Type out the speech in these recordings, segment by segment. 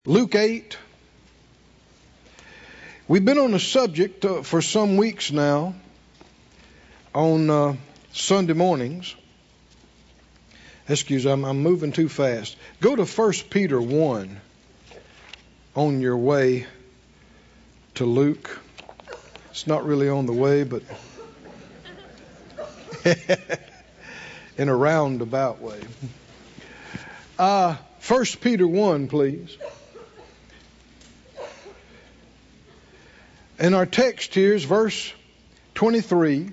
Luke 8. We've been on the subject for some weeks now on Sunday mornings. Excuse me, I'm moving too fast. Go to 1 Peter 1 on your way to Luke. It's not really on the way, but in a roundabout way. 1 Peter 1, please. And our text here is verse 23.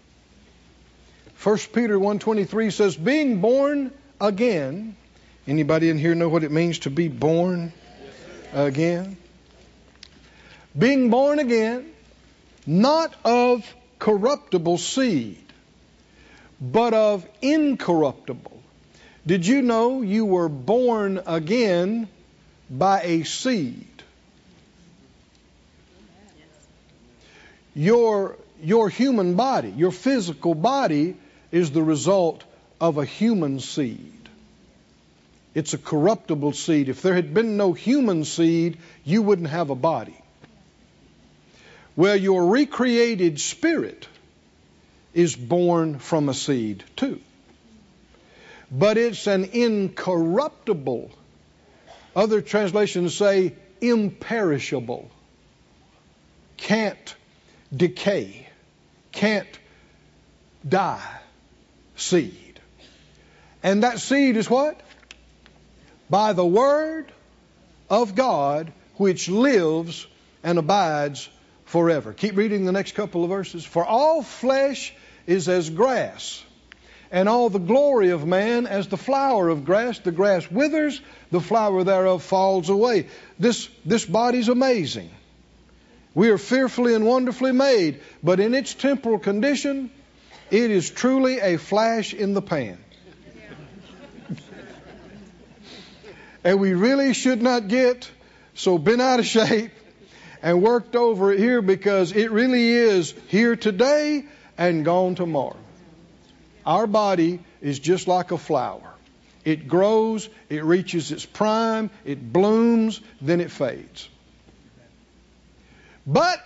1 Peter 1:23 says, being born again. Anybody in here know what it means to be born again? Being born again, not of corruptible seed, but of incorruptible. Did you know you were born again by a seed? Your human body, your physical body, is the result of a human seed. It's a corruptible seed. If there had been no human seed, you wouldn't have a body. Well, your recreated spirit is born from a seed too. But it's an incorruptible. Other translations say imperishable. Can't decay, can't die seed. And that seed is what? By the word of God, which lives and abides forever. Keep reading the next couple of verses. For all flesh is as grass, and all the glory of man as the flower of grass. The grass withers, the flower thereof falls away. This body's amazing. We are fearfully and wonderfully made, but in its temporal condition, it is truly a flash in the pan. And we really should not get so bent out of shape and worked over it here, because it really is here today and gone tomorrow. Our body is just like a flower. It grows, it reaches its prime, it blooms, then it fades. But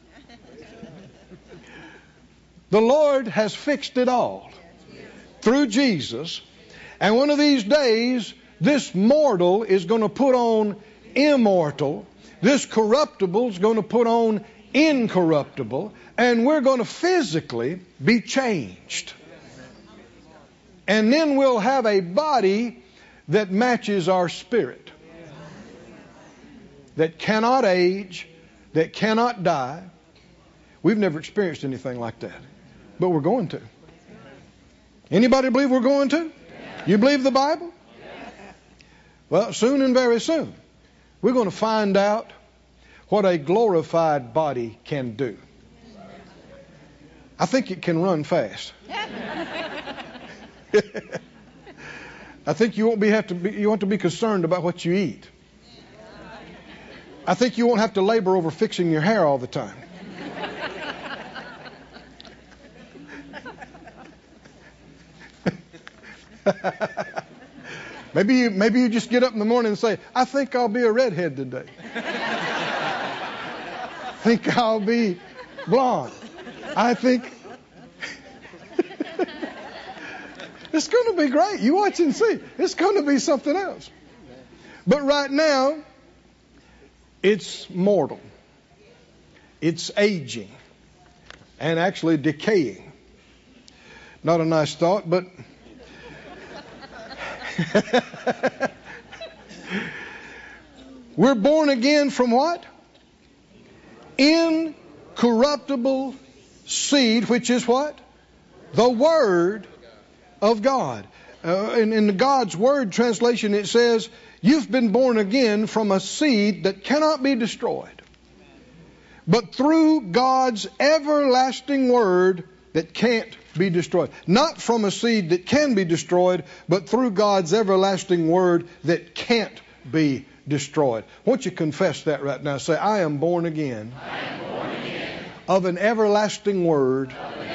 the Lord has fixed it all through Jesus. And one of these days, this mortal is going to put on immortal. This corruptible is going to put on incorruptible. And we're going to physically be changed. And then we'll have a body that matches our spirit, that cannot age, that cannot die. We've never experienced anything like that, but we're going to. Anybody believe we're going to? You believe the Bible? Well, soon and very soon, we're going to find out what a glorified body can do. I think it can run fast. I think you won't have to be concerned about what you eat. I think you won't have to labor over fixing your hair all the time. Maybe you just get up in the morning and say, I think I'll be a redhead today. I think I'll be blonde. I think it's going to be great. You watch and see. It's going to be something else. But right now, it's mortal. It's aging and actually decaying. Not a nice thought, but we're born again from what? Incorruptible seed, which is what? The Word of God. In the God's Word translation, it says, you've been born again from a seed that cannot be destroyed, but through God's everlasting Word that can't be destroyed. Not from a seed that can be destroyed, but through God's everlasting Word that can't be destroyed. Won't you confess that right now? Say, I am born again, of an everlasting Word,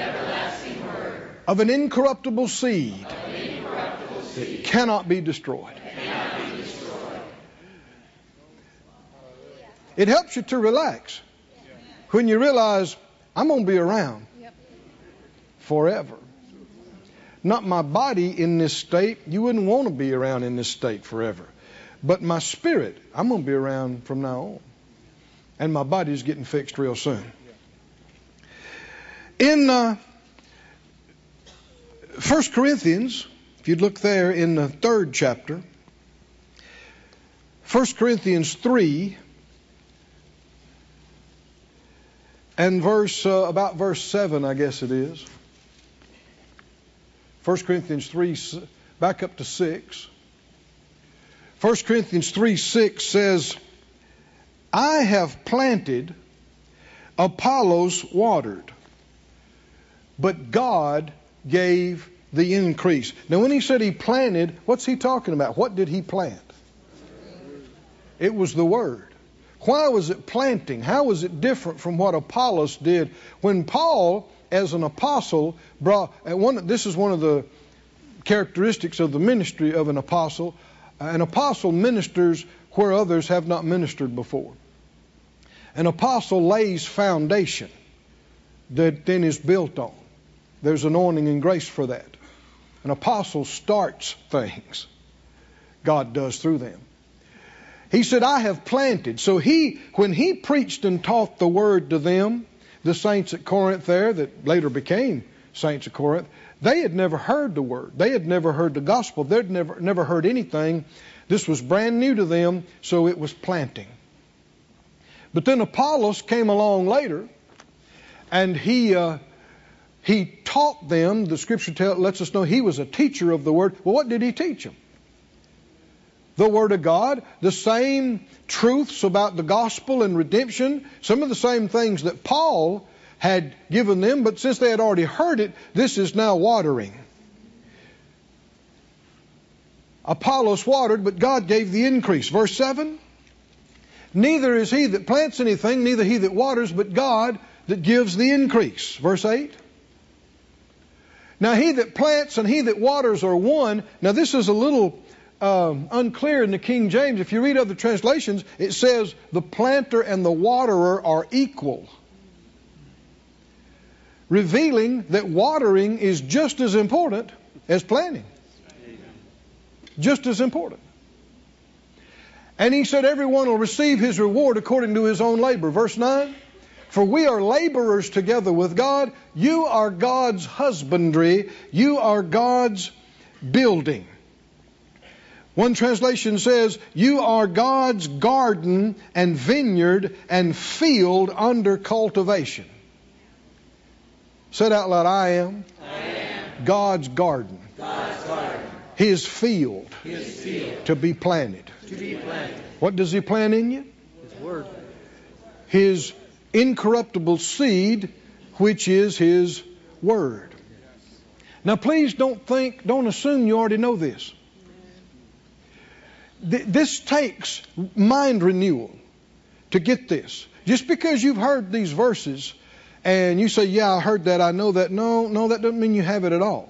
of an incorruptible seed that cannot be destroyed. It helps you to relax when you realize I'm going to be around forever. Not my body in this state. You wouldn't want to be around in this state forever. But my spirit, I'm going to be around from now on. And my body's getting fixed real soon. In 1 Corinthians, if you'd look there in the 3rd chapter, 1 Corinthians 3 and about verse 7, I guess it is. 1 Corinthians 3, back up to 6. 1 Corinthians 3:6 says, I have planted, Apollos watered, but God gave the increase. Now when he said he planted, what's he talking about? What did he plant? It was the Word. Why was it planting? How was it different from what Apollos did? When Paul, as an apostle, this is one of the characteristics of the ministry of an apostle. An apostle ministers where others have not ministered before. An apostle lays foundation that then is built on. There's anointing and grace for that. An apostle starts things. God does through them. He said, I have planted. So when he preached and taught the word to them, the saints at Corinth there that later became saints at Corinth, they had never heard the word. They had never heard the gospel. They'd never heard anything. This was brand new to them, so it was planting. But then Apollos came along later, and he taught them. The Scripture lets us know he was a teacher of the word. Well, what did he teach them? The Word of God, the same truths about the gospel and redemption, some of the same things that Paul had given them, but since they had already heard it, this is now watering. Apollos watered, but God gave the increase. Verse 7, neither is he that plants anything, neither he that waters, but God that gives the increase. Verse 8, now he that plants and he that waters are one. Now this is a little unclear in the King James. If you read other translations, it says the planter and the waterer are equal, revealing that watering is just as important as planting. Just as important. And he said everyone will receive his reward according to his own labor. Verse 9, for we are laborers together with God. You are God's husbandry. You are God's building. One translation says, you are God's garden and vineyard and field under cultivation. Said out loud, I am God's garden. God's garden. His field. His field. To be planted. To be planted. What does he plant in you? His word. His incorruptible seed, which is his word. Now please don't assume you already know this. This takes mind renewal to get this. Just because you've heard these verses and you say, yeah, I heard that, I know that. No, that doesn't mean you have it at all.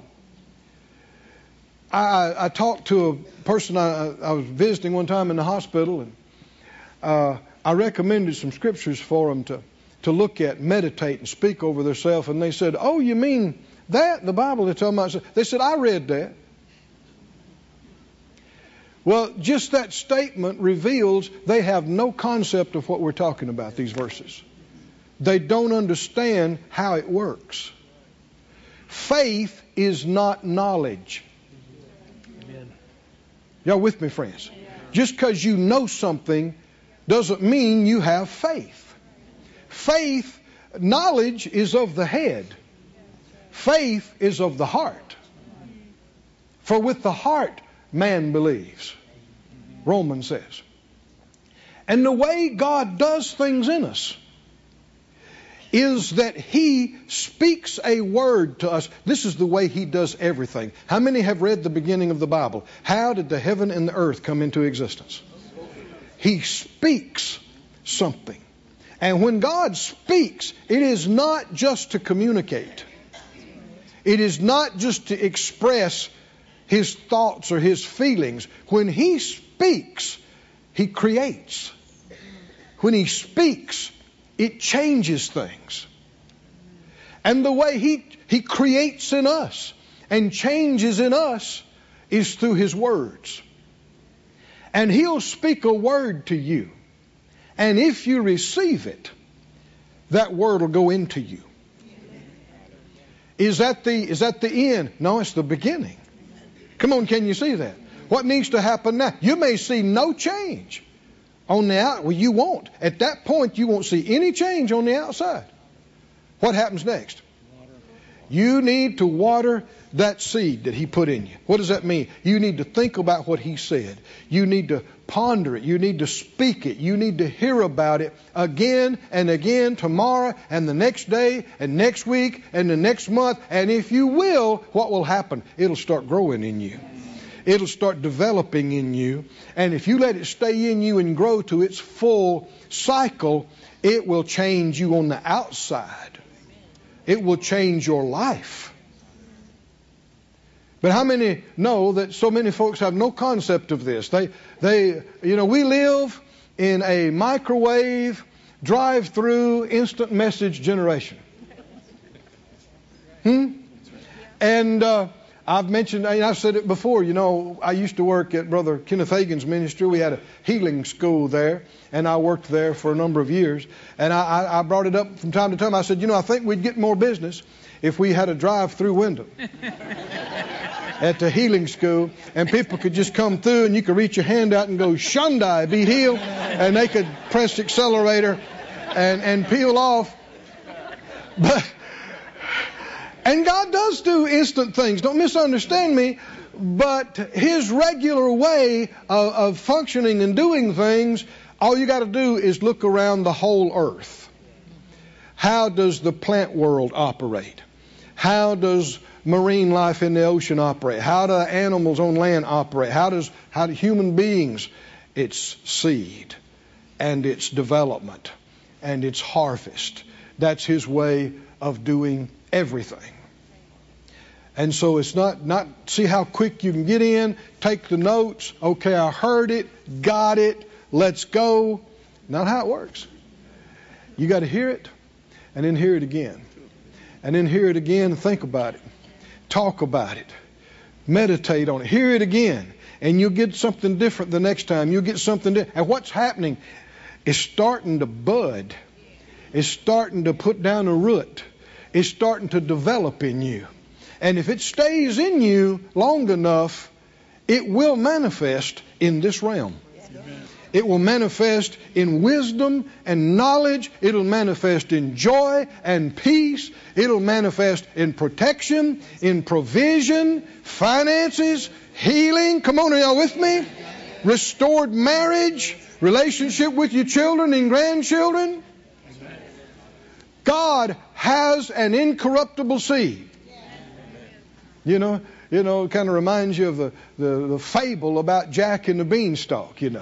I talked to a person I was visiting one time in the hospital, and I recommended some scriptures for them to look at, meditate, and speak over themselves. And they said, oh, you mean that? The Bible they're talking about? They said, I read that. Well, just that statement reveals they have no concept of what we're talking about, these verses. They don't understand how it works. Faith is not knowledge. Amen. Y'all with me, friends? Just because you know something doesn't mean you have faith. Faith, knowledge is of the head. Faith is of the heart. For with the heart man believes, Romans says. And the way God does things in us is that he speaks a word to us. This is the way he does everything. How many have read the beginning of the Bible? How did the heaven and the earth come into existence? He speaks something. And when God speaks, it is not just to communicate. It is not just to express his thoughts or his feelings. When he speaks, he creates. when He speaks, it changes things. And the way He creates in us and changes in us is through His words. And He'll speak a word to you. And if you receive it, that word will go into you. Is that the end? No, it's the beginning. Come on, can you see that? What needs to happen now? You may see no change on the outside. Well, you won't. At that point, you won't see any change on the outside. What happens next? You need to water that seed that He put in you. What does that mean? You need to think about what He said. You need to ponder it. You need to speak it. You need to hear about it again and again, tomorrow and the next day and next week and the next month. And if you will, what will happen? It'll start growing in you. It'll start developing in you. And if you let it stay in you and grow to its full cycle, it will change you on the outside. It will change your life. But how many know that so many folks have no concept of this? We live in a microwave, drive-through, instant message generation. And I've mentioned, I've said it before, I used to work at Brother Kenneth Hagin's ministry. We had a healing school there, and I worked there for a number of years. And I brought it up from time to time. I said, I think we'd get more business if we had a drive-through window at the healing school, and people could just come through and you could reach your hand out and go, Shundai, be healed, and they could press the accelerator and peel off. And God does do instant things. Don't misunderstand me. But His regular way of functioning and doing things, all you got to do is look around the whole earth. How does the plant world operate? How does marine life in the ocean operate? How do animals on land operate? How do human beings? It's seed and it's development and it's harvest. That's His way of doing everything. And so it's not see how quick you can get in, take the notes, okay, I heard it, got it, let's go. Not how it works. You got to hear it and then hear it again. And then hear it again and think about it. Talk about it. Meditate on it. Hear it again. And you'll get something different the next time. You'll get something different. And what's happening is starting to bud. It's starting to put down a root. It's starting to develop in you. And if it stays in you long enough, it will manifest in this realm. It will manifest in wisdom and knowledge. It'll manifest in joy and peace. It'll manifest in protection, in provision, finances, healing. Come on, are y'all with me? Restored marriage, relationship with your children and grandchildren. God has an incorruptible seed. It kind of reminds you of the fable about Jack and the beanstalk, He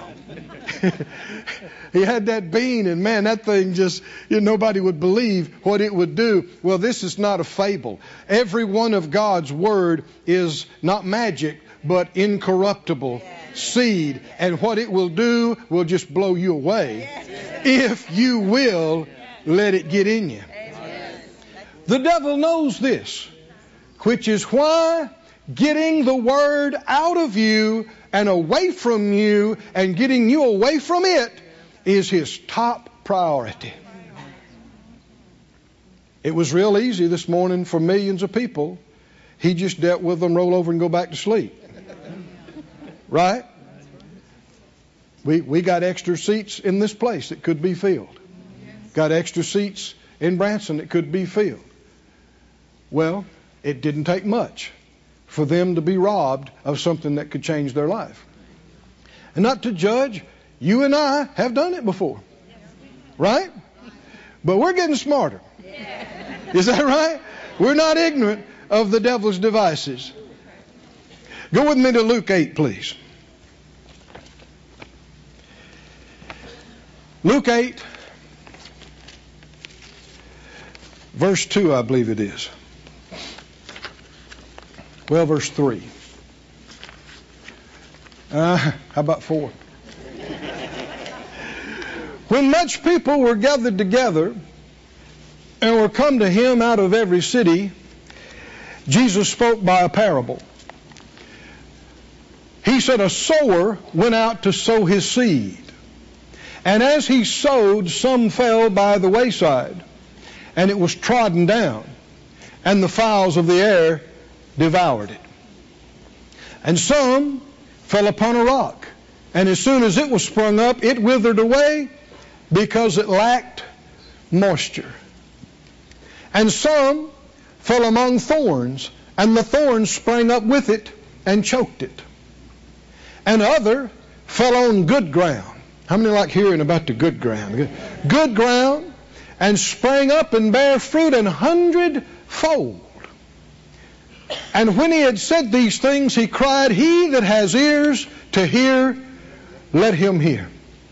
had that bean, and man, that thing just, nobody would believe what it would do. Well, this is not a fable. Every one of God's word is not magic, but incorruptible seed. And what it will do will just blow you away if you will let it get in you. The devil knows this, which is why getting the word out of you and away from you and getting you away from it is his top priority. It was real easy this morning for millions of people. He just dealt with them, roll over and go back to sleep. Right? We got extra seats in this place that could be filled. Got extra seats in Branson that could be filled. Well, it didn't take much for them to be robbed of something that could change their life. And not to judge, you and I have done it before. Right? But we're getting smarter. Is that right? We're not ignorant of the devil's devices. Go with me to Luke 8, please. Luke 8, verse 2, I believe it is. Well, verse 3. How about 4? When much people were gathered together and were come to him out of every city, Jesus spoke by a parable. He said, a sower went out to sow his seed. And as he sowed, some fell by the wayside, and it was trodden down, and the fowls of the air devoured it. And some fell upon a rock, and as soon as it was sprung up, it withered away because it lacked moisture. And some fell among thorns, and the thorns sprang up with it and choked it. And other fell on good ground. How many like hearing about the good ground? Good ground, and sprang up and bare fruit 100-fold. And when he had said these things, he cried, he that has ears to hear, let him hear.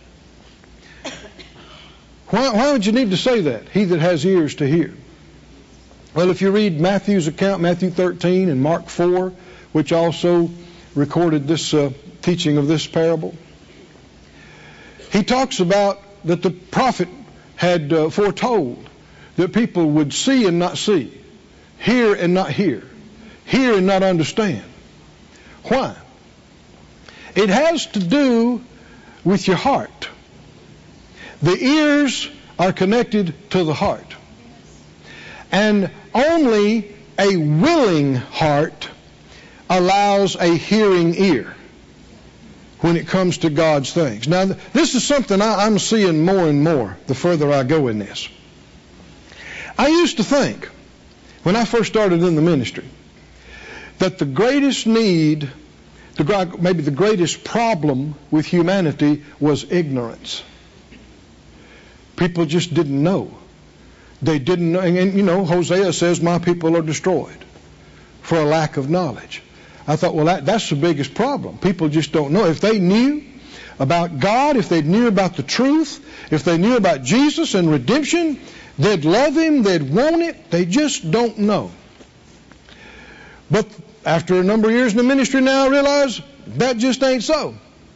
Why would you need to say that? He that has ears to hear. Well, if you read Matthew's account, Matthew 13 and Mark 4, which also recorded this teaching of this parable, he talks about that the prophet had foretold that people would see and not see, hear and not hear and not understand. Why? It has to do with your heart. The ears are connected to the heart. And only a willing heart allows a hearing ear when it comes to God's things. Now, this is something I'm seeing more and more the further I go in this. I used to think, when I first started in the ministry, that the greatest need, maybe the greatest problem with humanity was ignorance. People just didn't know. They didn't know. And you know, Hosea says, my people are destroyed for a lack of knowledge. I thought, well, that's the biggest problem. People just don't know. If they knew about God, if they knew about the truth, if they knew about Jesus and redemption, they'd love him, they'd want it. They just don't know. But after a number of years in the ministry now, I realize that just ain't so.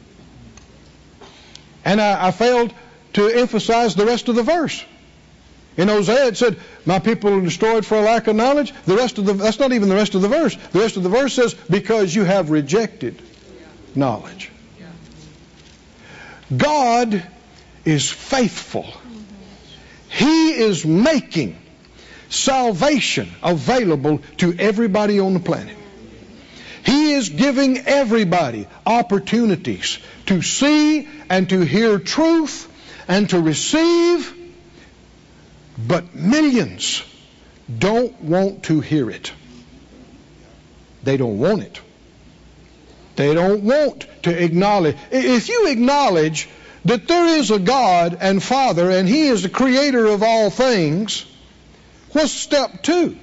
And I failed to emphasize the rest of the verse. In Hosea it said, my people are destroyed for a lack of knowledge. That's not even the rest of the verse. The rest of the verse says, because you have rejected knowledge. God is faithful. He is making salvation available to everybody on the planet. He is giving everybody opportunities to see and to hear truth and to receive. But millions don't want to hear it. They don't want it. They don't want to acknowledge. If you acknowledge that there is a God and Father and He is the creator of all things, what's step 2?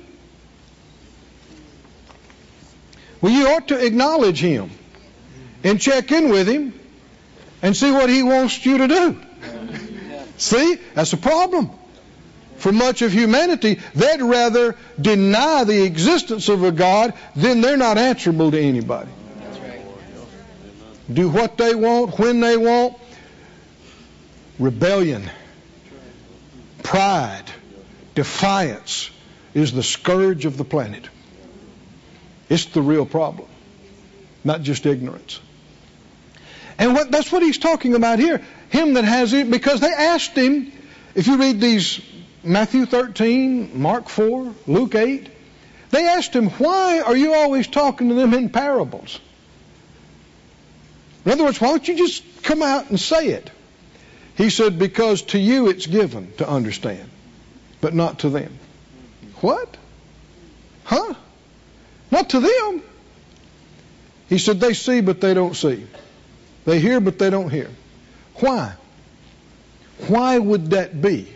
Well, you ought to acknowledge Him and check in with Him and see what He wants you to do. See? That's a problem. For much of humanity, they'd rather deny the existence of a God than they're not answerable to anybody. That's right. Do what they want, when they want. Rebellion, pride, defiance is the scourge of the planet. It's the real problem, not just ignorance. And that's what he's talking about here. Him that has it, because they asked him, if you read these Matthew 13, Mark 4, Luke 8, they asked him, why are you always talking to them in parables? In other words, why don't you just come out and say it? He said, because to you it's given to understand, but not to them. What? Huh? Not to them. He said, they see but they don't see. They hear but they don't hear. Why? Why would that be?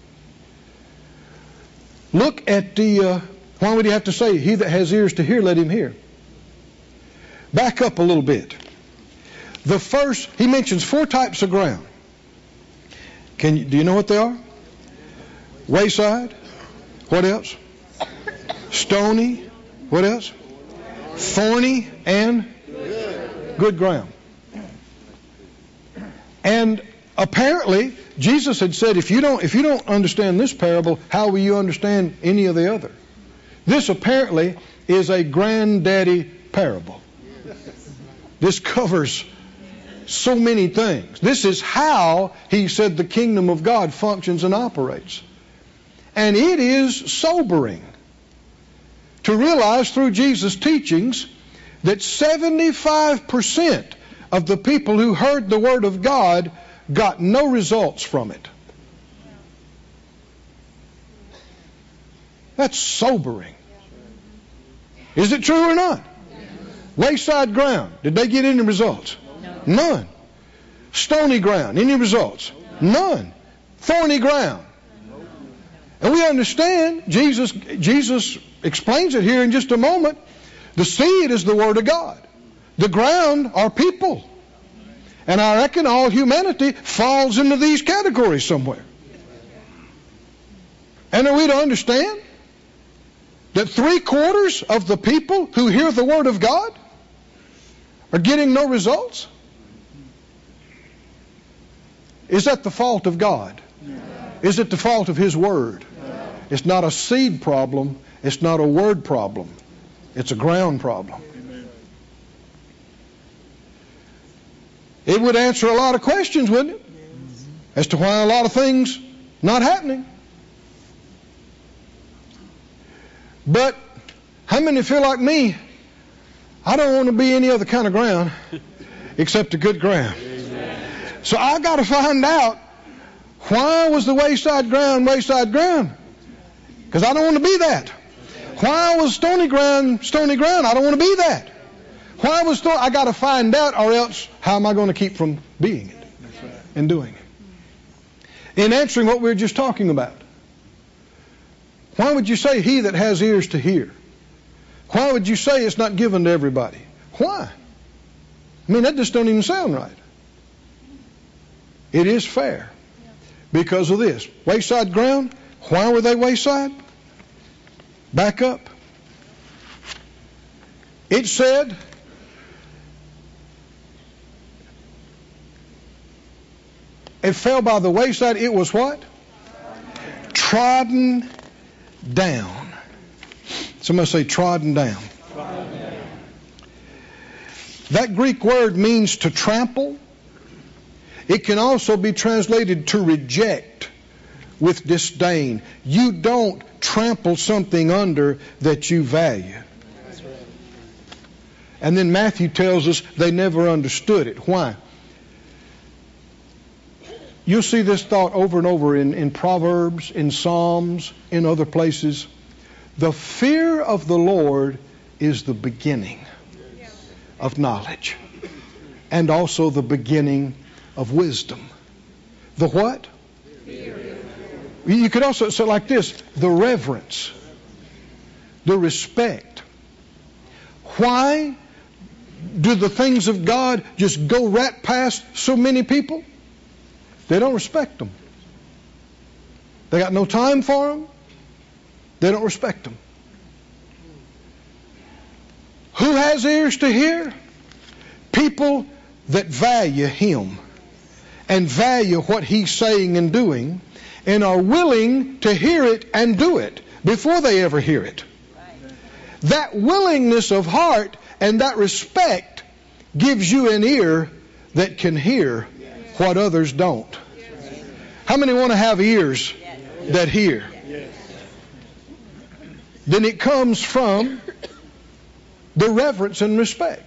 Look at why would he have to say, he that has ears to hear, let him hear? Back up a little bit. The first, he mentions 4 types of ground. Do you know what they are? Wayside. What else? Stony. What else? Thorny and good ground. And apparently, Jesus had said, if you don't understand this parable, how will you understand any of the other? This apparently is a granddaddy parable. This covers so many things. This is how he said the kingdom of God functions and operates. And it is sobering to realize through Jesus' teachings that 75% of the people who heard the Word of God got no results from it. That's sobering. Is it true or not? Wayside ground, did they get any results? None. Stony ground, any results? None. Thorny ground. And we understand, Jesus explains it here in just a moment. The seed is the Word of God. The ground are people. And I reckon all humanity falls into these categories somewhere. And are we to understand that 3/4 of the people who hear the Word of God are getting no results? Is that the fault of God? No. Is it the fault of His Word? No. It's not a seed problem. It's not a word problem. It's a ground problem. Amen. It would answer a lot of questions, wouldn't it? As to why a lot of things not happening. But how many feel like me? I don't want to be any other kind of ground except a good ground. So I got to find out, why was the wayside ground? Because I don't want to be that. Why was stony ground? I don't want to be that. Why was I got to find out, or else how am I going to keep from being it and doing it? In answering what we were just talking about, why would you say he that has ears to hear? Why would you say it's not given to everybody? Why? I mean, that just don't even sound right. It is fair because of this. Wayside ground, why were they wayside? Back up. It said, it fell by the wayside. It was what? Trodden down. Somebody say trodden down. That Greek word means to trample. It can also be translated to reject with disdain. You don't trample something under that you value. And then Matthew tells us they never understood it. Why? You'll see this thought over and over in Proverbs, in Psalms, in other places. The fear of the Lord is the beginning of knowledge, and also the beginning of wisdom. The what? You could also say like this: the reverence, the respect. Why do the things of God just go right past so many people? They don't respect them. They got no time for them. They don't respect them. Who has ears to hear? People that value Him and value what He's saying and doing, and are willing to hear it and do it before they ever hear it. That willingness of heart and that respect gives you an ear that can hear what others don't. How many want to have ears that hear? Then it comes from the reverence and respect.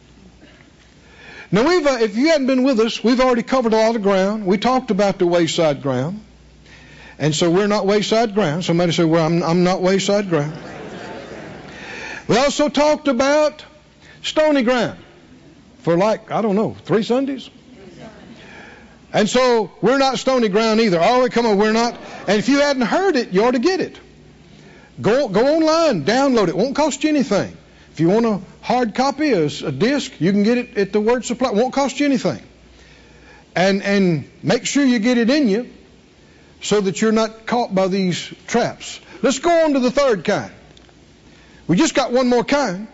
Now, if you hadn't been with us, we've already covered a lot of ground. We talked about the wayside ground. And so we're not wayside ground. Somebody say, well, I'm not wayside ground. We also talked about stony ground for 3 Sundays. And so we're not stony ground either. Oh, come on, we're not. And if you hadn't heard it, you ought to get it. Go online, download it. Won't cost you anything. If you want a hard copy, a disc, you can get it at the Word Supply. It won't cost you anything. And make sure you get it in you so that you're not caught by these traps. Let's go on to the third kind. We just got one more kind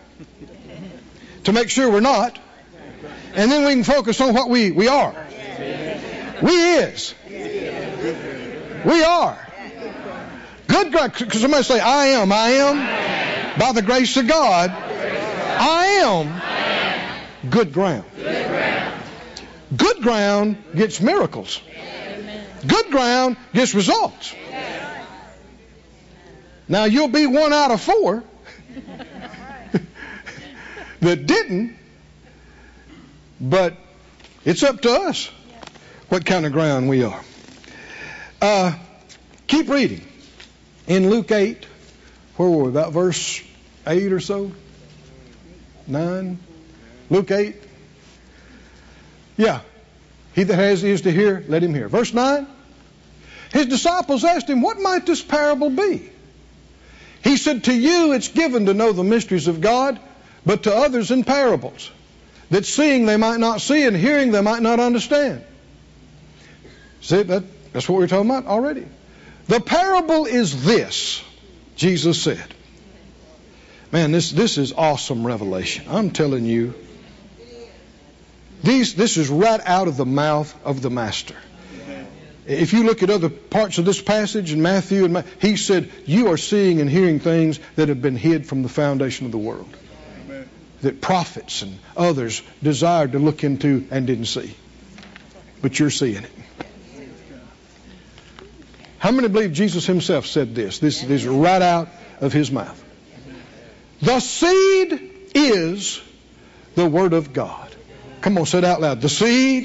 to make sure we're not. And then we can focus on what we are. We is. We are. Good ground. Somebody say, I am. I am. By the grace of God, I am good ground. Good ground gets miracles. Good ground gets results. Now, you'll be 1 out of 4 that didn't, but it's up to us what kind of ground we are. Keep reading. In Luke 8, where were we? About verse 8 or so? 9? Luke 8? Yeah. He that has ears to hear, let him hear. Verse 9. His disciples asked him, what might this parable be? He said, to you it's given to know the mysteries of God, but to others in parables, that seeing they might not see and hearing they might not understand. See, that's what we're talking about already. The parable is this, Jesus said. Man, this is awesome revelation. I'm telling you. This is right out of the mouth of the Master. If you look at other parts of this passage in Matthew, he said, you are seeing and hearing things that have been hid from the foundation of the world. Amen. That prophets and others desired to look into and didn't see. But you're seeing it. How many believe Jesus himself said this? This is right out of his mouth. The seed is the Word of God. Come on, say it out loud. The seed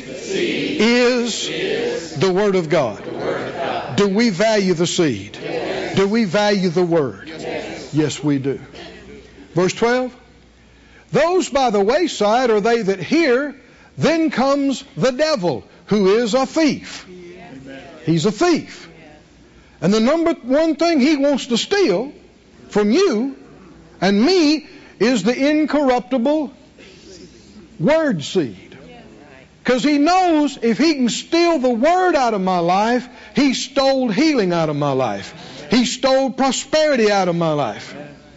is the Word of God. Do we value the seed? Yes. Do we value the Word? Yes, we do. Verse 12. Those by the wayside are they that hear, then comes the devil, who is a thief. He's a thief. And the number one thing he wants to steal from you and me is the incorruptible Word seed. Because he knows if he can steal the Word out of my life, he stole healing out of my life. He stole prosperity out of my life.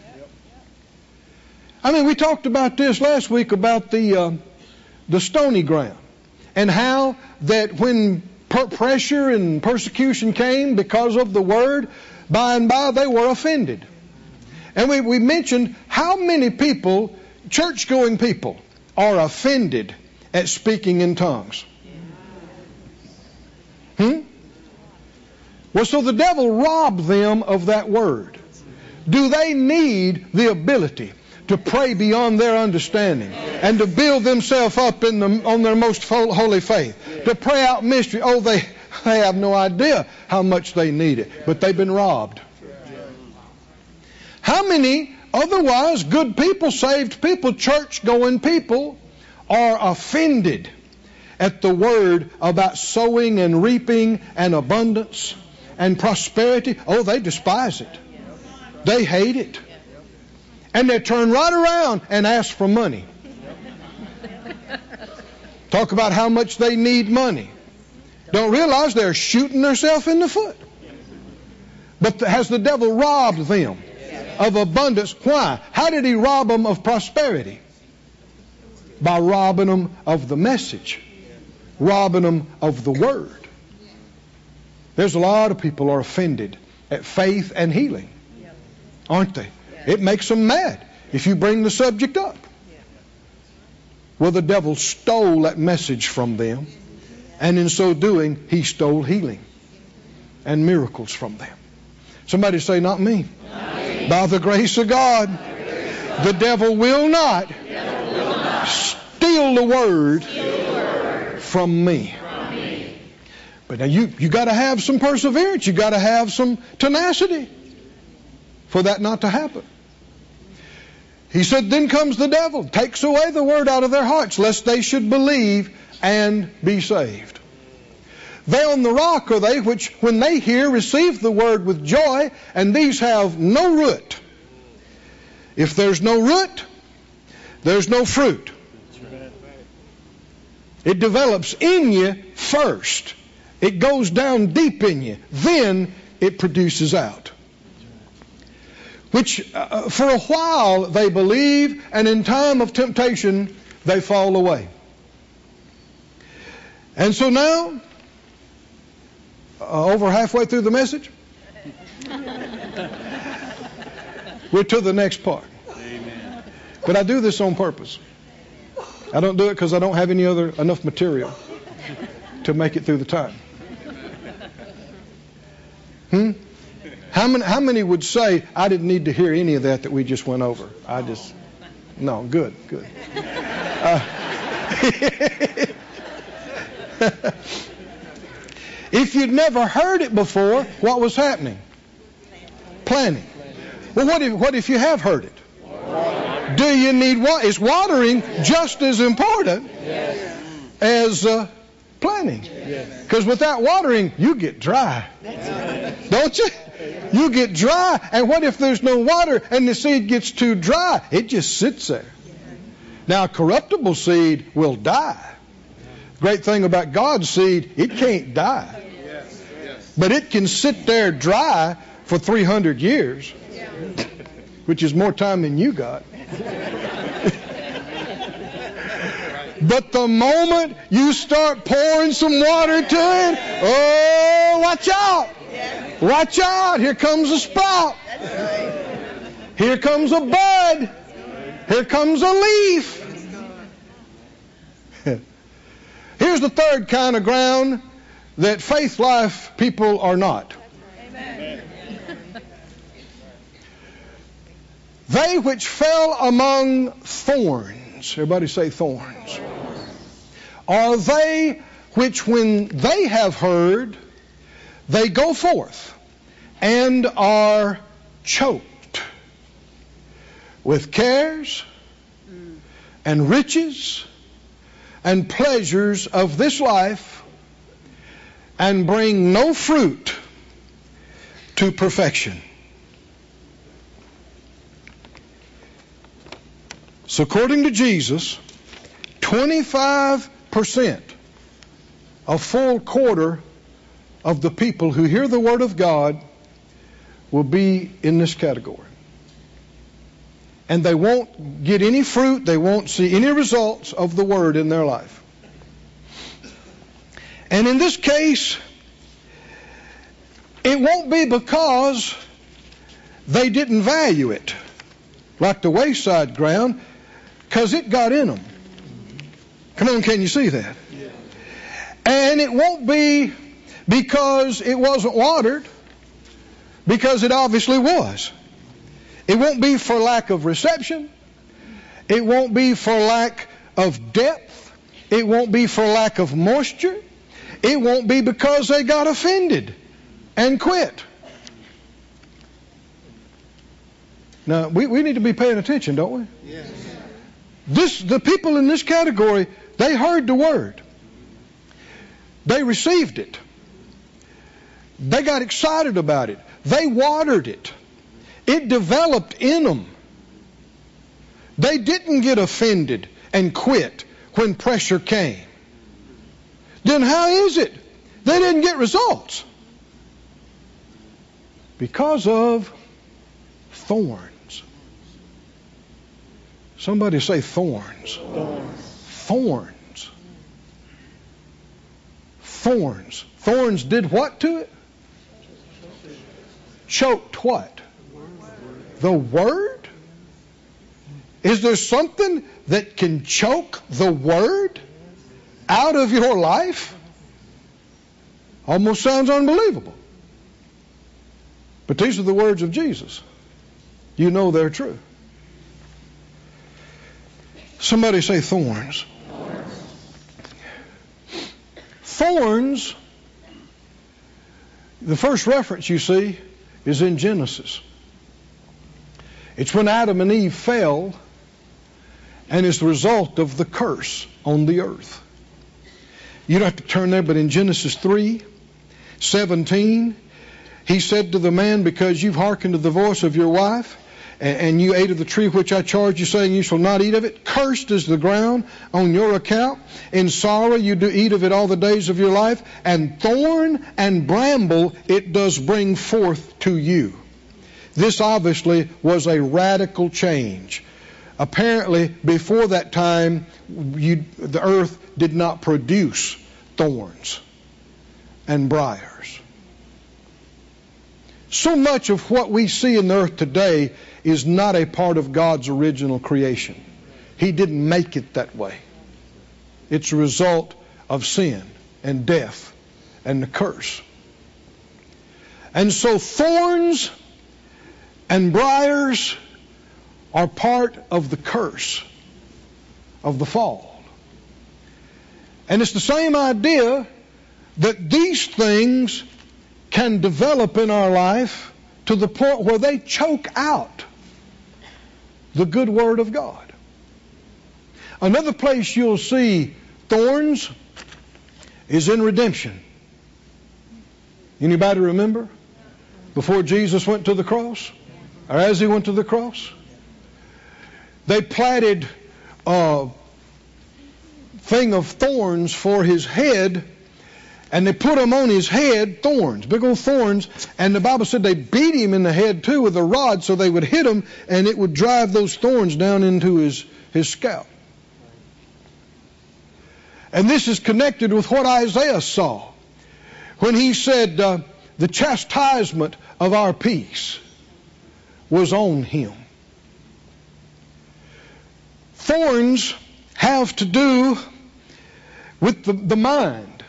I mean, we talked about this last week about the stony ground and how that when pressure and persecution came because of the Word, by and by they were offended. And we mentioned how many people, church-going people, are offended at speaking in tongues. Well, so the devil robbed them of that word. Do they need the ability to pray beyond their understanding and to build themselves up on their most holy faith, to pray out mystery? Oh, they have no idea how much they need it, but they've been robbed. How many otherwise good people, saved people, church-going people are offended at the word about sowing and reaping and abundance and prosperity? Oh, they despise it. They hate it. And they turn right around and ask for money. Talk about how much they need money. Don't realize they're shooting themselves in the foot. But has the devil robbed them of abundance? Why? How did he rob them of prosperity? By robbing them of the message. Robbing them of the Word. There's a lot of people are offended at faith and healing. Aren't they? It makes them mad if you bring the subject up. Well, the devil stole that message from them. And in so doing, he stole healing and miracles from them. Somebody say, not me. By the grace of God, the devil will not steal the word from me. But now you got to have some perseverance. You got to have some tenacity for that not to happen. He said, then comes the devil, takes away the word out of their hearts, lest they should believe and be saved. They on the rock are they which, when they hear, receive the word with joy, and these have no root. If there's no root, there's no fruit. It develops in you first. It goes down deep in you. Then it produces out. Which for a while they believe, and in time of temptation they fall away. And so now over halfway through the message? We're to the next part. Amen. But I do this on purpose. I don't do it because I don't have enough material to make it through the time. How many would say, I didn't need to hear any of that we just went over? No, good. If you'd never heard it before, what was happening? Planning. Well, what if you have heard it? Do you need water? Is watering just as important as planting? Because without watering, you get dry. Don't you? You get dry. And what if there's no water and the seed gets too dry? It just sits there. Now, a corruptible seed will die. Great thing about God's seed, it can't die. But it can sit there dry for 300 years, which is more time than you got. But the moment you start pouring some water to it, oh, watch out. Watch out. Here comes a sprout. Here comes a bud. Here comes a leaf. Here's the third kind of ground that faith life people are not. Amen. They which fell among thorns, everybody say thorns, are they which when they have heard, they go forth and are choked with cares and riches and pleasures of this life, and bring no fruit to perfection. So according to Jesus, 25%, a full quarter of the people who hear the Word of God will be in this category. And they won't get any fruit, they won't see any results of the Word in their life. And in this case, it won't be because they didn't value it, like the wayside ground, because it got in them. Come on, can you see that? Yeah. And it won't be because it wasn't watered, because it obviously was. It won't be for lack of reception. It won't be for lack of depth. It won't be for lack of moisture. It won't be because they got offended and quit. Now, we need to be paying attention, don't we? Yes. The people in this category, they heard the Word. They received it. They got excited about it. They watered it. It developed in them. They didn't get offended and quit when pressure came. Then how is it they didn't get results? Because of thorns. Somebody say thorns. Thorns. Thorns. Thorns did what to it? Choked what? The Word? Is there something that can choke the Word out of your life? Almost sounds unbelievable. But these are the words of Jesus. You know they're true. Somebody say thorns. Thorns, the first reference you see is in Genesis. It's when Adam and Eve fell, and it's the result of the curse on the earth. You don't have to turn there, but in Genesis 3:17, he said to the man, because you've hearkened to the voice of your wife, and you ate of the tree which I charged you, saying, you shall not eat of it. Cursed is the ground on your account. In sorrow you do eat of it all the days of your life. And thorn and bramble it does bring forth to you. This obviously was a radical change. Apparently, before that time, the earth did not produce thorns and briars. So much of what we see in the earth today is not a part of God's original creation. He didn't make it that way. It's a result of sin and death and the curse. And so thorns and briars are part of the curse of the fall. And it's the same idea that these things can develop in our life to the point where they choke out the good Word of God. Another place you'll see thorns is in redemption. Anybody remember? Before Jesus went to the cross, or as He went to the cross, they planted a thing of thorns for His head, and they put them on His head, thorns, big old thorns, and the Bible said they beat Him in the head too with a rod so they would hit Him, and it would drive those thorns down into His scalp. And this is connected with what Isaiah saw when he said the chastisement of our peace was on Him. Thorns have to do with the mind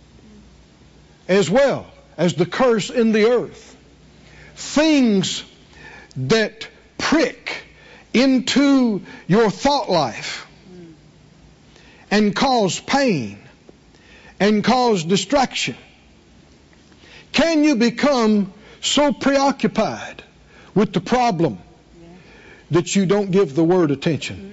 as well as the curse in the earth. Things that prick into your thought life and cause pain and cause distraction. Can you become so preoccupied with the problem that you don't give the Word attention?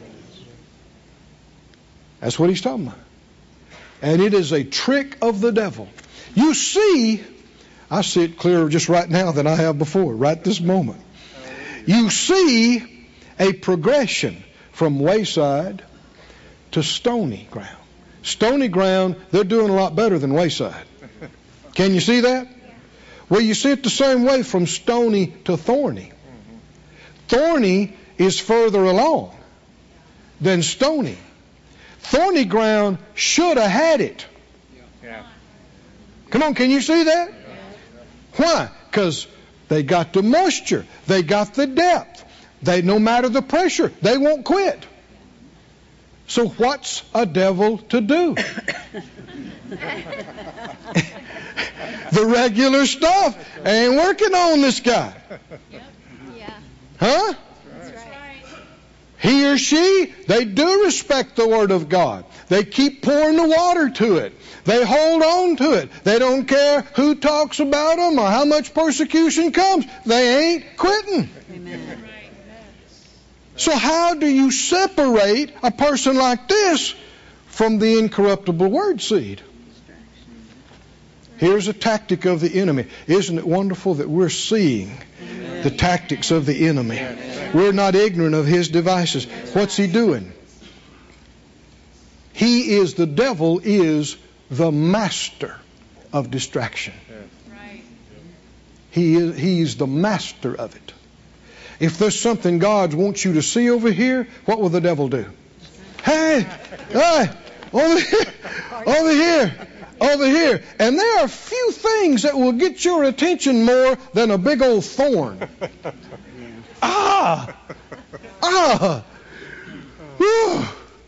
That's what he's talking about. And it is a trick of the devil. You see, I see it clearer just right now than I have before, right this moment. You see a progression from wayside to stony ground. Stony ground, they're doing a lot better than wayside. Can you see that? Well, you see it the same way from stony to thorny. Thorny is further along than stony. Thorny ground should have had it. Come on, can you see that? Why? Because they got the moisture. They got the depth. No matter the pressure, they won't quit. So what's a devil to do? The regular stuff ain't working on this guy. Huh? He or she, they do respect the Word of God. They keep pouring the water to it. They hold on to it. They don't care who talks about them or how much persecution comes. They ain't quitting. Amen. So how do you separate a person like this from the incorruptible Word seed? Here's a tactic of the enemy. Isn't it wonderful that we're seeing the tactics of the enemy? We're not ignorant of his devices. What's he doing? The devil is the master of distraction. He's the master of it. If there's something God wants you to see over here, what will the devil do? Hey, over here. Over here. And there are few things that will get your attention more than a big old thorn. Whew.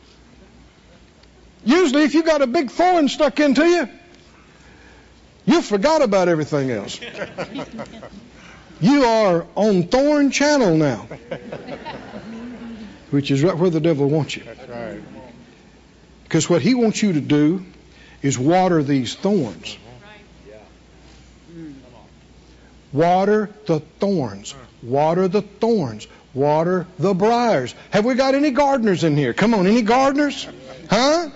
Usually if you got a big thorn stuck into you, you forgot about everything else. You are on Thorn Channel now, which is right where the devil wants you. That's right. Because what he wants you to do is water these thorns. Water the thorns. Water the thorns. Water the briars. Have we got any gardeners in here? Come on, any gardeners? Huh?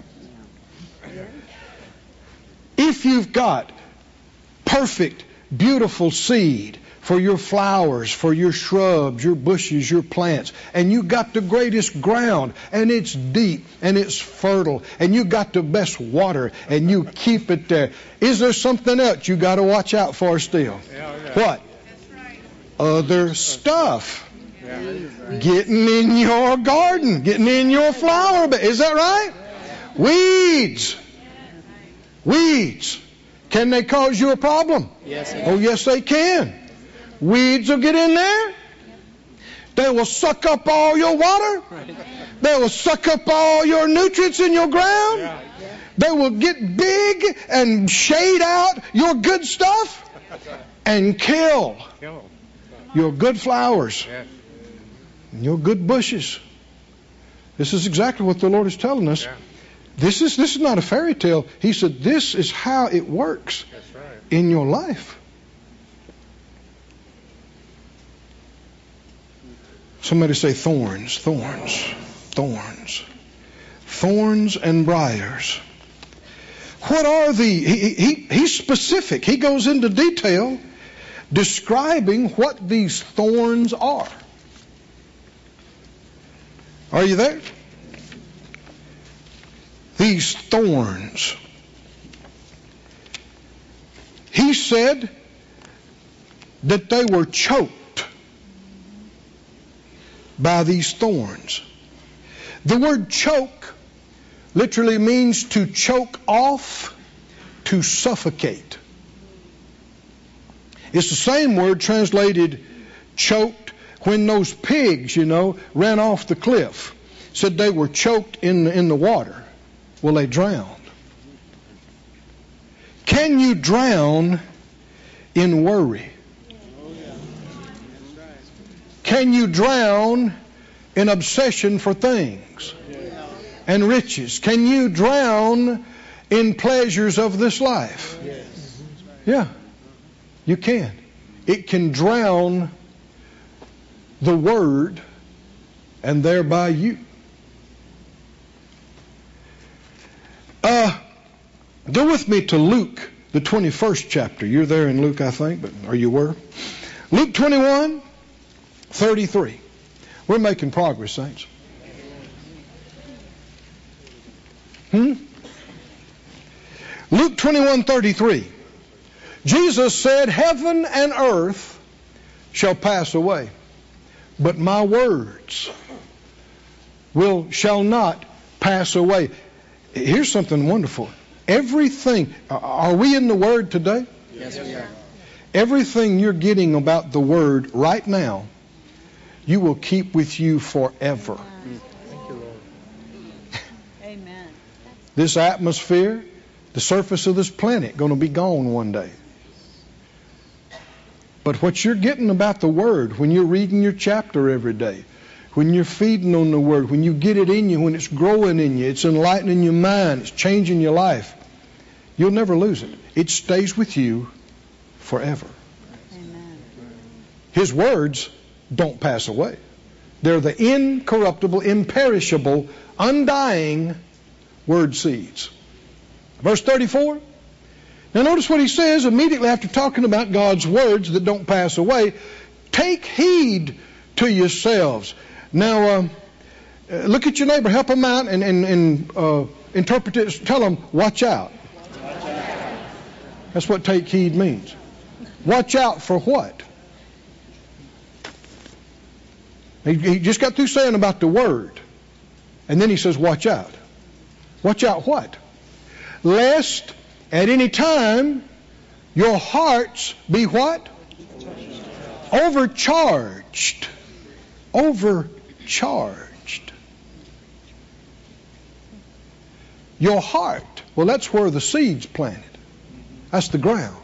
If you've got perfect, beautiful seed for your flowers, for your shrubs, your bushes, your plants, and you got the greatest ground, and it's deep, and it's fertile, and you got the best water, and you keep it there. Is there something else you got to watch out for still? What? Other stuff. Getting in your garden, getting in your flower bed. Is that right? Weeds. Can they cause you a problem? Yes, sir. Oh, yes, they can. Weeds will get in there. They will suck up all your water. They will suck up all your nutrients in your ground. They will get big and shade out your good stuff and kill your good flowers and your good bushes. This is exactly what the Lord is telling us. This is not a fairy tale. He said this is how it works in your life. Somebody say thorns, thorns, thorns. Thorns and briars. What are he's specific. He goes into detail describing what these thorns are. Are you there? These thorns. He said that they were choked by these thorns. The word choke literally means to choke off, to suffocate. It's the same word translated choked when those pigs, ran off the cliff. Said they were choked in the water. Well, they drowned. Can you drown in worry? Can you drown in obsession for things and riches? Can you drown in pleasures of this life? Yeah, you can. It can drown the Word and thereby you. Go with me to Luke, the 21st chapter. You're there in Luke, I think, or you were. Luke 21:33. We're making progress, saints. Luke 21:33. Jesus said, heaven and earth shall pass away, but my words shall not pass away. Here's something wonderful. Everything, are we in the Word today? Yes, we are. Everything you're getting about the Word right now, you will keep with you forever. Thank you, Lord. Amen. This atmosphere, the surface of this planet, going to be gone one day. But what you're getting about the Word, when you're reading your chapter every day, when you're feeding on the Word, when you get it in you, when it's growing in you, it's enlightening your mind, it's changing your life, you'll never lose it. It stays with you forever. Amen. His words don't pass away. They're the incorruptible, imperishable, undying word seeds. Verse 34. Now notice what he says immediately after talking about God's words that don't pass away. Take heed to yourselves. Now, look at your neighbor, help him out, and interpret it. Tell him, watch out. That's what take heed means. Watch out for what? He just got through saying about the Word. And then he says, watch out. Watch out what? Lest at any time your hearts be what? Overcharged. Overcharged. Your heart. Well, that's where the seed's planted. That's the ground.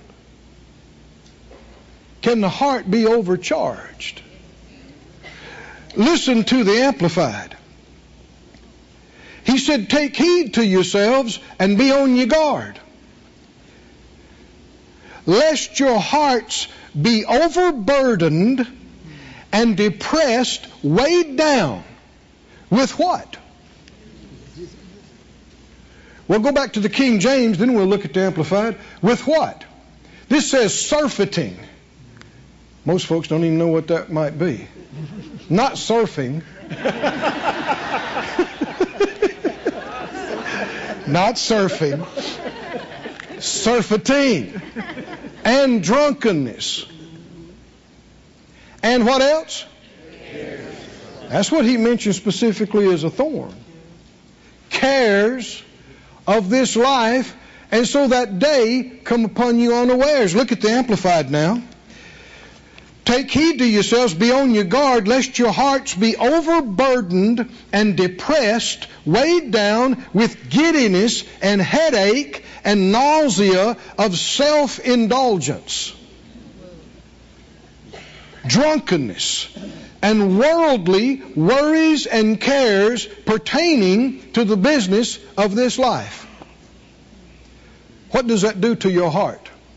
Can the heart be overcharged? Listen to the Amplified. He said, take heed to yourselves and be on your guard, lest your hearts be overburdened and depressed, weighed down with what? We'll go back to the King James, then we'll look at the Amplified. With what? This says surfeiting. Most folks don't even know what that might be. Not surfing. Not surfing. Surfeiting. And drunkenness. And what else? That's what he mentioned specifically as a thorn. Cares of this life And so that day come upon you unawares. Look at the Amplified now. Take heed to yourselves, be on your guard, lest your hearts be overburdened and depressed, weighed down with giddiness and headache and nausea of self-indulgence, drunkenness, and worldly worries and cares pertaining to the business of this life. What does that do to your heart?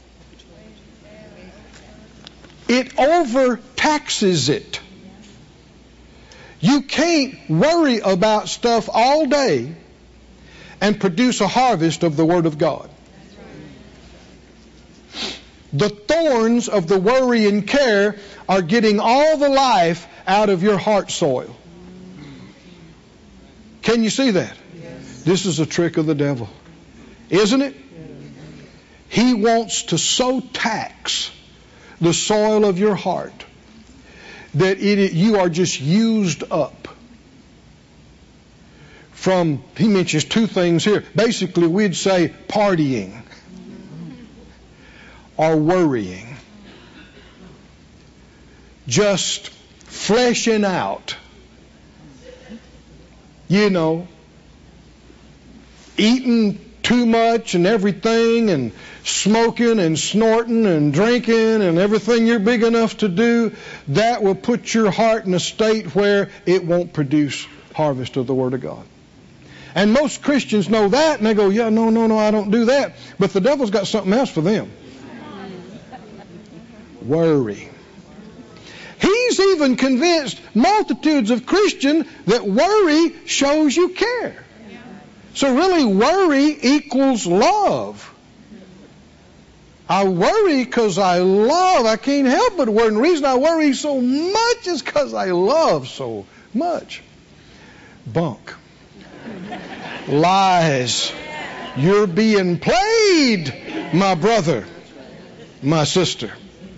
It overtaxes it. You can't worry about stuff all day and produce a harvest of the Word of God. The thorns of the worry and care are getting all the life out of your heart soil. Can you see that? Yes. This is a trick of the devil, isn't it? He wants to so tax the soil of your heart that you are just used up. He mentions two things here. Basically, we'd say partying or worrying. Just fleshing out. Eating too much and everything, and smoking and snorting and drinking and everything you're big enough to do, that will put your heart in a state where it won't produce harvest of the Word of God. And most Christians know that, and they go, yeah, no, I don't do that. But the devil's got something else for them. Worry. He's even convinced multitudes of Christians that worry shows you care. So really, worry equals love. I worry because I love. I can't help but worry. And the reason I worry so much is because I love so much. Bunk. Lies. You're being played, my brother, my sister.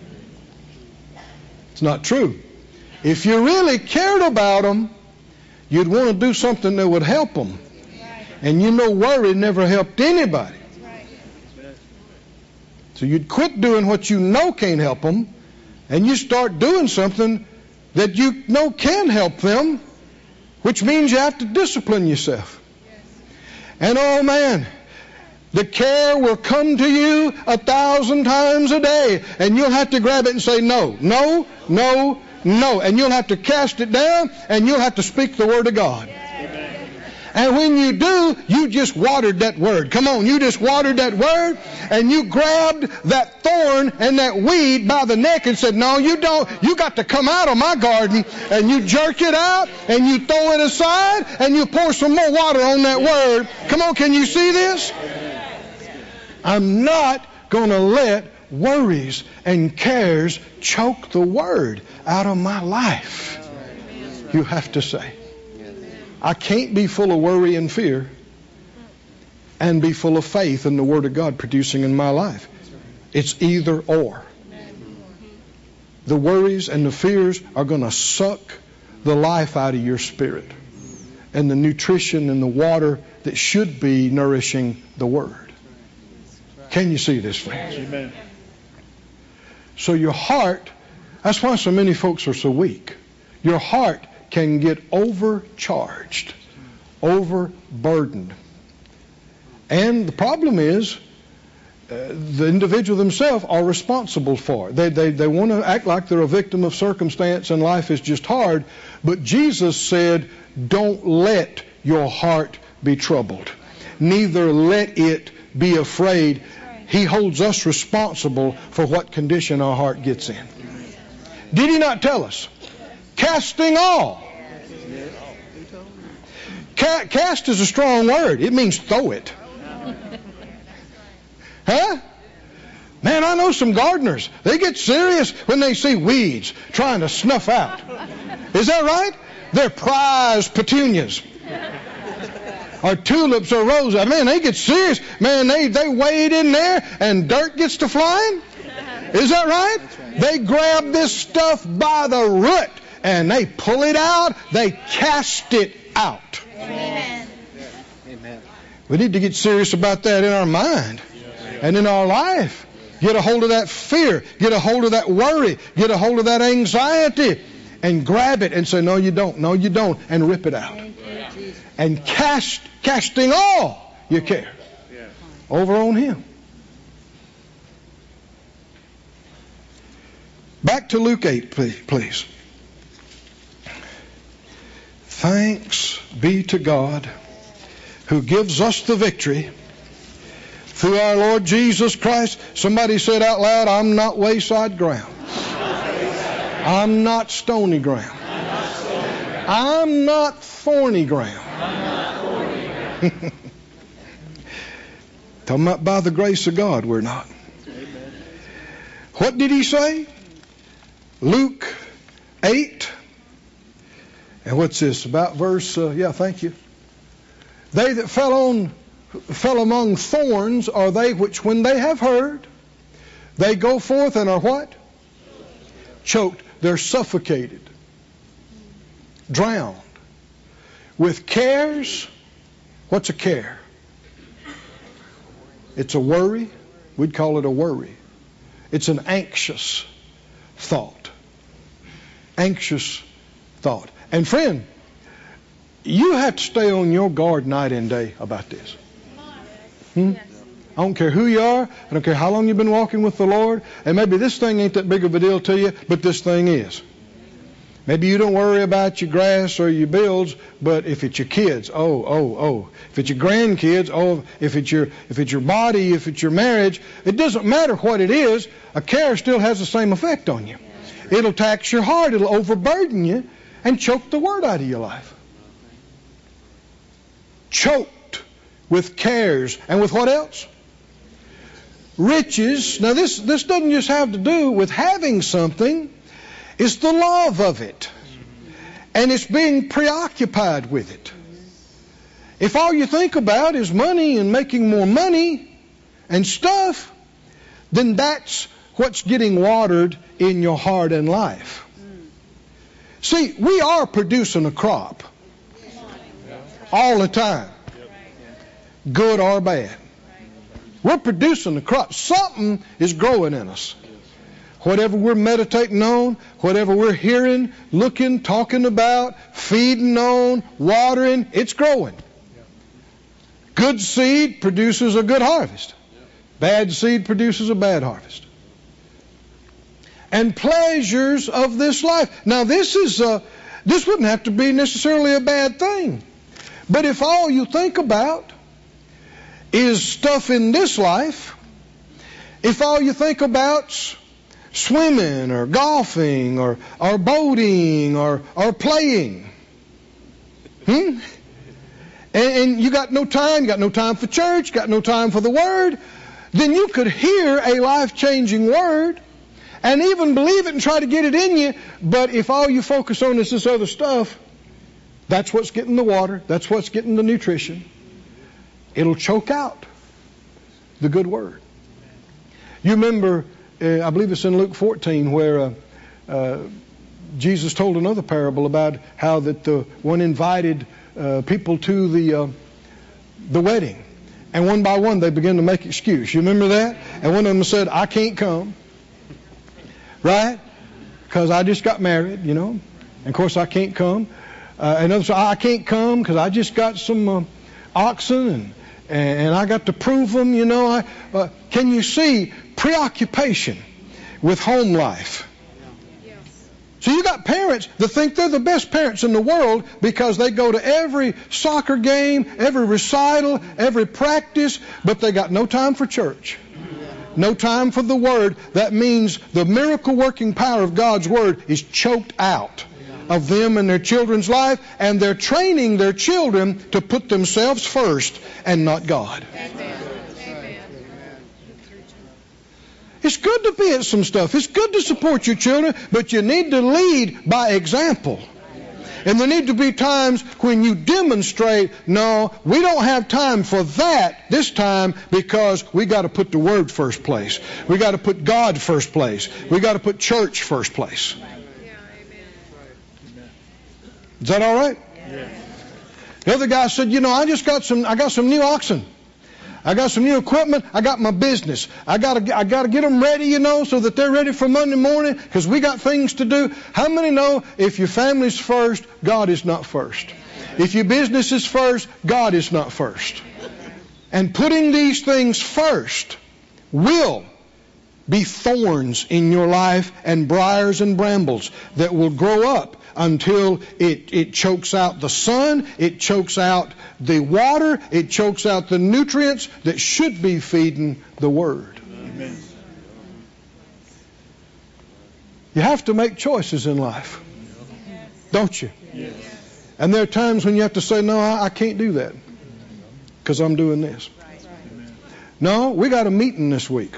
It's not true. If you really cared about them, you'd want to do something that would help them. And worry never helped anybody. So you'd quit doing what you know can't help them, and you start doing something that you know can help them, which means you have to discipline yourself. And oh man, the care will come to you 1,000 times a day, and you'll have to grab it and say no. And you'll have to cast it down, and you'll have to speak the Word of God. And when you do, you just watered that Word. Come on, you just watered that Word, and you grabbed that thorn and that weed by the neck and said, no, you don't. You got to come out of my garden. And you jerk it out, and you throw it aside, and you pour some more water on that Word. Come on, can you see this? I'm not going to let worries and cares choke the Word out of my life. You have to say. I can't be full of worry and fear and be full of faith in the Word of God producing in my life. It's either or. The worries and the fears are going to suck the life out of your spirit and the nutrition and the water that should be nourishing the Word. Can you see this, friends? Amen. So your heart, that's why so many folks are so weak. Your heart can get overcharged, overburdened. And the problem is, the individual themselves are responsible for it. They want to act like they're a victim of circumstance and life is just hard. But Jesus said, don't let your heart be troubled. Neither let it be afraid. He holds us responsible for what condition our heart gets in. Did he not tell us? Casting all. Cast is a strong word. It means throw it. Huh? Man, I know some gardeners. They get serious when they see weeds trying to snuff out. Is that right? They're prize petunias. Or tulips or roses. Man, they get serious. Man, they wade in there and dirt gets to flying. Is that right? They grab this stuff by the root and they pull it out. They cast it out. Amen. Amen. We need to get serious about that in our mind and in our life. Get a hold of that fear. Get a hold of that worry. Get a hold of that anxiety. And grab it and say, no, you don't. No, you don't. And rip it out. And casting all your care over on Him. Back to Luke 8, please. Thanks be to God who gives us the victory through our Lord Jesus Christ. Somebody said out loud, I'm not wayside ground. I'm not stony ground. I'm not thorny ground. Talking about by the grace of God, we're not. What did he say? Luke 8. And what's this? About verse, thank you. They that fell among thorns are they which when they have heard, they go forth and are what? Choked. They're suffocated. Drowned. With cares. What's a care? It's a worry. We'd call it a worry. It's an anxious thought. Anxious thought. And friend, you have to stay on your guard night and day about this. I don't care who you are. I don't care how long you've been walking with the Lord. And maybe this thing ain't that big of a deal to you, but this thing is. Maybe you don't worry about your grass or your bills, but if it's your kids, oh. If it's your grandkids, if it's your body, if it's your marriage, it doesn't matter what it is, a care still has the same effect on you. It'll tax your heart, it'll overburden you, and choke the word out of your life. Choked with cares. And with what else? Riches. Now this doesn't just have to do with having something. It's the love of it. And it's being preoccupied with it. If all you think about is money and making more money and stuff, then that's what's getting watered in your heart and life. See, we are producing a crop all the time, good or bad. We're producing a crop. Something is growing in us. Whatever we're meditating on, whatever we're hearing, looking, talking about, feeding on, watering, it's growing. Good seed produces a good harvest. Bad seed produces a bad harvest. And pleasures of this life. Now this wouldn't have to be necessarily a bad thing. But if all you think about is stuff in this life, if all you think about's swimming or golfing or boating or playing, and you got no time for church, got no time for the Word, then you could hear a life-changing Word and even believe it and try to get it in you, but if all you focus on is this other stuff, that's what's getting the water, that's what's getting the nutrition. It'll choke out the good Word. You remember, I believe it's in Luke 14, where Jesus told another parable about how that the one invited people to the wedding. And one by one they began to make excuse. You remember that? And one of them said, I can't come. Right? Because I just got married, And of course I can't come. And others said, I can't come because I just got some oxen and I got to prove them, Can you see preoccupation with home life? So you got parents that think they're the best parents in the world because they go to every soccer game, every recital, every practice, but they got no time for church. No time for the Word. That means the miracle working power of God's Word is choked out of them and their children's life, and they're training their children to put themselves first and not God. It's good to be at some stuff. It's good to support your children, but you need to lead by example. And there need to be times when you demonstrate, no, we don't have time for that this time because we got to put the Word first place. We got to put God first place. We got to put church first place. Is that all right? The other guy said, you know, I got some new oxen. I got some new equipment. I got my business. I got to get them ready, you know, so that they're ready for Monday morning because we got things to do. How many know if your family's first, God is not first? If your business is first, God is not first. And putting these things first will be thorns in your life and briars and brambles that will grow up until it chokes out the sun, it chokes out the water, it chokes out the nutrients that should be feeding the Word. Amen. You have to make choices in life, don't you? Yes. And there are times when you have to say, no, I can't do that because I'm doing this. No, we got a meeting this week.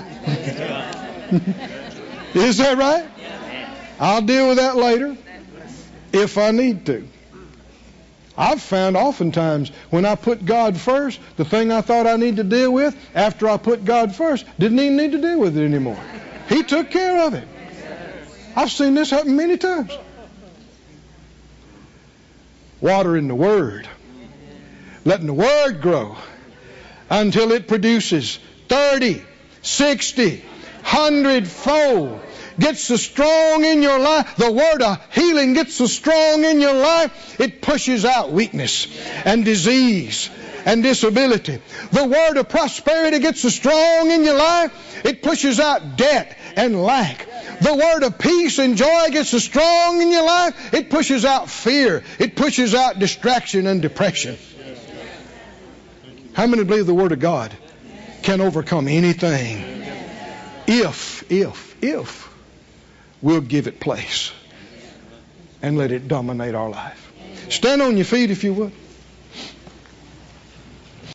Is that right? I'll deal with that later if I need to. I've found oftentimes when I put God first, the thing I thought I need to deal with, after I put God first, didn't even need to deal with it anymore. He took care of it. I've seen this happen many times. Watering the Word. Letting the Word grow until it produces 30, 60, 100-fold. Gets so strong in your life. The word of healing gets so strong in your life, it pushes out weakness and disease and disability. The word of prosperity gets so strong in your life, it pushes out debt and lack. The word of peace and joy gets so strong in your life, it pushes out fear. It pushes out distraction and depression. How many believe the Word of God can overcome anything if we'll give it place and let it dominate our life? Stand on your feet if you would.